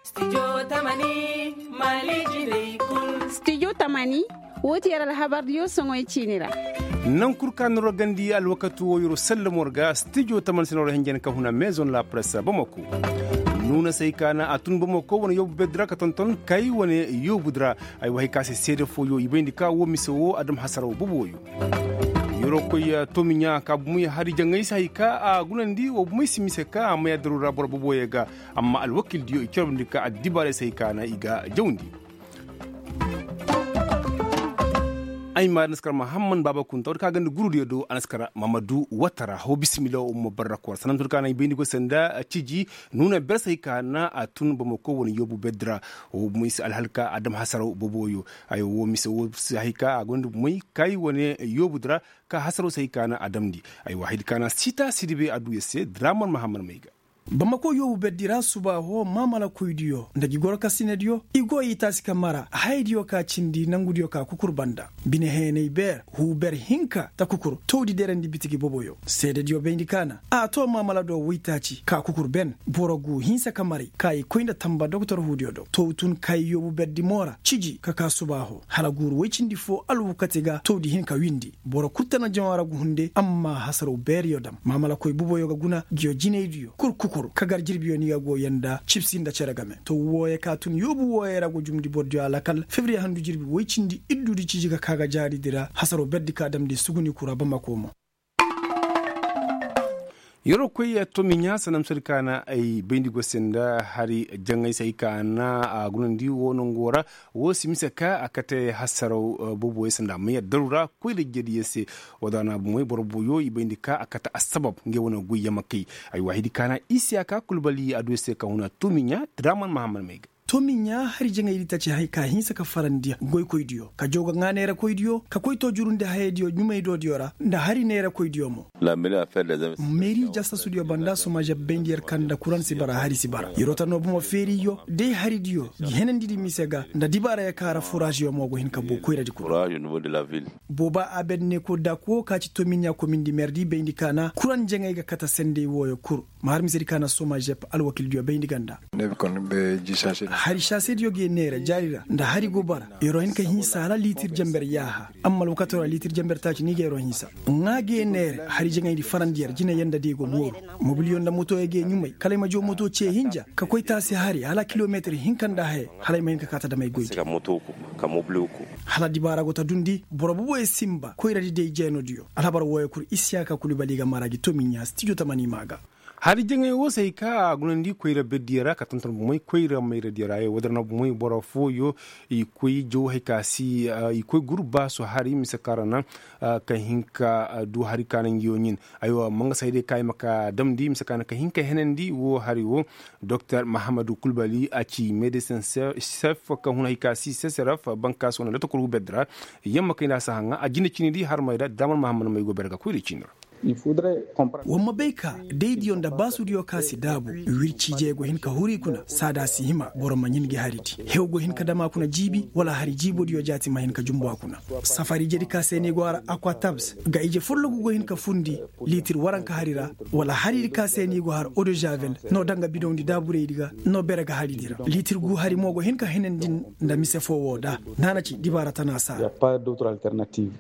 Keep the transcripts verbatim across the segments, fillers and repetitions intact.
Studio Tamani Mali Jine Kul. Studio Tamani woti yara habar dio songoy chinira. nan kurkan rogandi al wakatu wo yoro sallamorga studio Tamani sinoro henjen ka huna maison la presse Bamako. nuna sai kana atun Bamako wona yobu bedra ka tonton kai wona yobudra ay wahi kasi sede fo yo ibendi ka wo miso adam hasaro buboyo. yoro koy tominya ka muy hari jangay sai ka a gunandi wo muy simise ka ma yadrura bor buboyega amma al wakil dio ikirmdi ka adibare sai kana iga jawndi. ay ma naskar Muhammad Baba Kunta ka ganda guru do anaskara Mamadou Watara ho bismillah umma barakor sanan turka na bendi go senda ciji nuna bersay kana atun Bamako woni yobu bedra o muis alhalka adam hasaro boboyo ay wo mis wo sahika gondu muy kay woni yobu dra ka hasaro say kana adamdi ay wahid kana sita sidibe adu yesse Draman Muhammad Maiga. Bamako yobu beddira suba ho mamala kuydiyo ndagi gorka sinediyo igo yitasi kamara haydiyo ka cindi nangudiyo ka kukur banda bine hene ber hu ber hinka ta kukur todi derendi bitigi boboyo sedediyo bendi kana a to mamala do witaci ka kukur ben borogu hinsa kamari kai koinda tamba doktor hudiyo do to tun kai yobu beddi mora ciji ka ka suba ho halaguru wicindi fo alwu katiga todi hinka windi boro kutana jamara gu hunde amma hasaro ber yodam mamala koy boboyo ga guna giyo jinediyo kur kukur kagar jirbiyo ni yago yanda chipsinda ceragame to woye katun yobu woye rago jumdi bordio alakal fevrier handu jirbi woycindi iddudi cijiga kaga jari dira hasaro beddi kadam de suguni kura Bamako mo. yoro koy tominya sanam sirkana ay bendi go senda hari jangay say kana a gunandi wono ngora wo simise ka akate hasaro bobo yesanda me darura koy le jedi yese wadana moy borbo yo ibendi ka akata asbab nge wona guya makay ay wahidi kana isiaka kulbali adwese ka huna tominya Draman Muhammad Maiga. tominya hari jenga yidi tachi hay ka hinsa ka farandiya goy koydiyo ka joga nganera koydiyo ka koyto jurunde haydiyo nyumay do diora nda hari nera koydiyo mo la mairie a fait des mairie jasta studio banda suma jabbendier kanda kuran sibara hari sibara yorota no bumo feri yo de hari diyo henen didi misega nda dibara ya kara forage yo mogo hin ka bo koyra di forage au niveau de la ville boba abedne ko dako ka ci tominya ko mindi merdi bendi kana kuran jenga ga kata sende woyo kur mahar miseri kana suma jep alwakil diyo bendi ganda ne kon be jisase hari shasedi yoge nera jarira nda hari gobara yoro hin ka hinsa ala litir jamber yaha amma lokatora litir jamber taci ni gero hinsa ngage nere hari jenga di farandier jina yanda de go moro mobilion da moto ege nyumai kala ma jo moto ce hinja ka koy tasi hari ala kilometer hinkanda he hala ma hinka kata da mai goyi ka moto ko ka mobile ko hala di bara go ta dundi borobo e simba koy radi de jeno dio ala bar woy kur isiaka kulibali ga maragi tominya studio Tamani maga. hari jengay wo sai ka gunandi koyra beddiera ka tonton moy koyra mayra diara e wadarna moy boro foyo i koy jo hay kasi i koy gurba so hari misakarana ka hinka du hari kanan yonin ayo manga sayde kay maka damdi misakana ka hinka henendi wo hari wo Docteur Mahamadou Kulbali aci médecin chef ka huna kasi sesraf banka sona leto ko bedra yamma kayna sahanga ajine cinidi har mayda damal Muhammad may go berga koyri cinra. il faudrait comprendre wamma beka deidi onda basudiyo kasi dabu wircije go hinka huri kuna sada si hima boro manyingi hariti hewgo hinka dama kuna jibi wala hari jibo diyo jati ma hinka jumbo kuna safari jedi kase ne go ara aqua tabs ga ije follo go hinka fundi litir waranka harira wala hari kase ne go har eau de javel no danga bidondi dabure diga no berega haridira litir gu hari mogo hinka henen din nda mise fo woda nanaci dibara tanasa il y a pas d'autre alternative.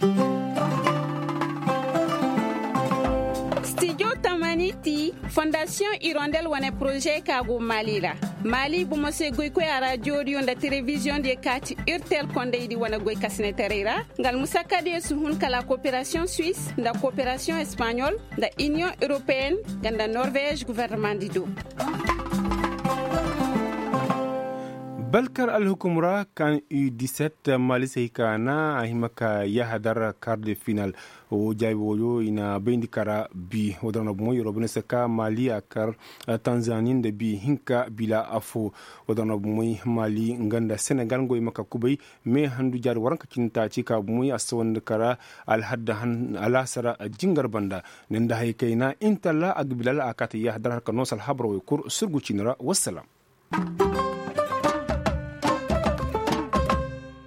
Ti Fondation Hirondelle wane projet kago Mali la Mali bu mose goy ko ara radio nda télévision de kati urtel konde di wana goy kasne terera ngal musaka de suhun kala coopération suisse nda coopération espagnole nda union européenne nda Norvège gouvernement dido. balkar al-hukumra kan U dix-sept Mali seikana ahimaka yahadar quart de finale o jaabi woyo ina bendi kara bi wadana mo yoro bune saka Mali akar Tanzanie de bi hinka bila afo wadana mo Mali nganda Senegal ngoy maka kubay me handu jar waranka cinta ci ka mo aswan kara al hadda han ala sara jingar banda nenda hay kayna intalla ak bilal akata yahdar ka nosal habro kur surgu cinra wassalam.